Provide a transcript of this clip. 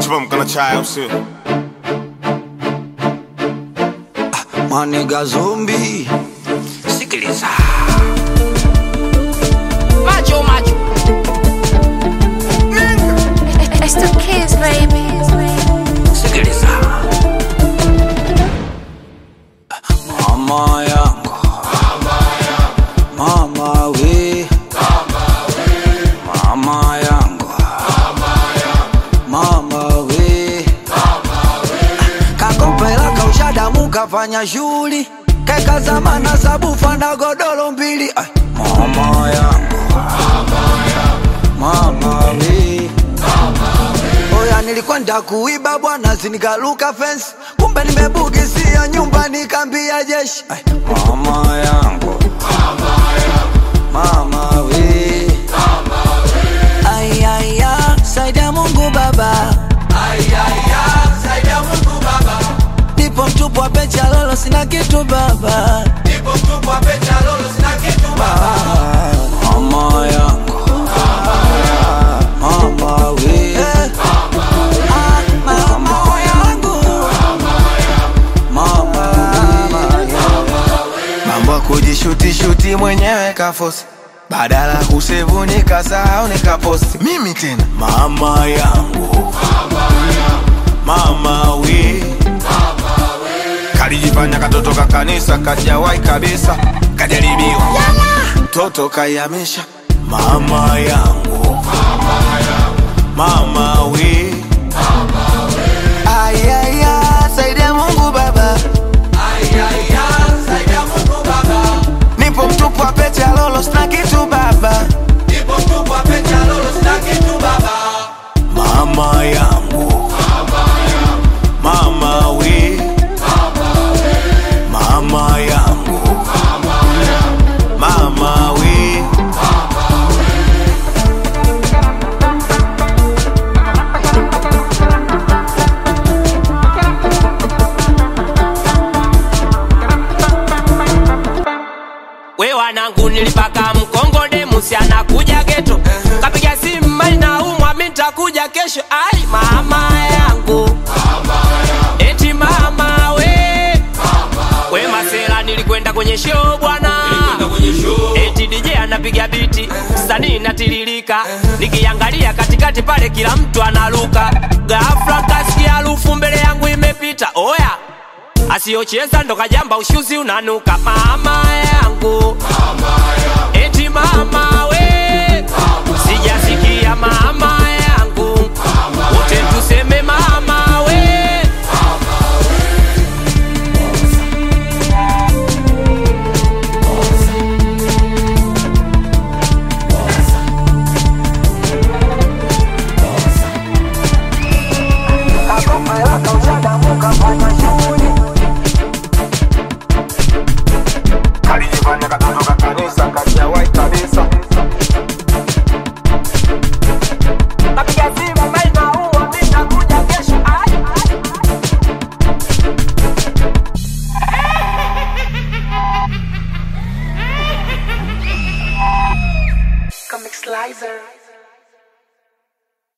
Tupa mkono chai usio. Maniga zombie. Sikiliza. Macho. It's the kids, baby. Sikiliza. Mama yangu. Mama we. Mama yangu. Mama we. Kakopela kaushadamu kafanya shughuli. Keka zamana sabufa na godoro mbili. Mama yangu. Mama we. Oya nilikwenda kuiba bwana zinikaluka fence. Kumbe nimebugisia nyumba nikambia jeshi. Mama yangu. Mama we. Ayaya saidia Mungu baba. Ayaya saidia Mungu baba. Nipo mtupu wa pecha lolo sina kitu baba. Nipo mtupu wa pecha lolo sina kitu baba. Mama yangu. Mama we. Mama yangu. Mama we. Mambo kujishuti mwenyewe kafosi. Badala kusevu nikasahau nikaposti. Mimi tena mama yangu. Mama we. Kalijifanya katoto ka kanisa kajawai kabisa. Kajaribiwa mtoto kayamisha. Mama yangu. Mama we. Ayaya saidia Mungu baba. Ayaya saidia Mungu baba. Nipo mtupu wa pecha lolo sina kitu baba. Nipo mtupu wa pecha lolo sina kitu baba. Mama yangu. Mama we. Mama yangu. Mama we. We wanangu nilipaka mkongode musi anakuja geto. Kapiga simu mali na umwa mitakuja kesho. Ai mama yangu. Eti mama we. We masela nilikwenda kwenye show bwana. Eti DJ anapiga biti. Sanii natiririka. Nikiangalia katikati pale kila mtu analuka. Ghafla kasikia harufu mbele yangu imepita. Oya asiyocheza ndo kajamba ushuzi unanuka. Mama yangu. Eti mama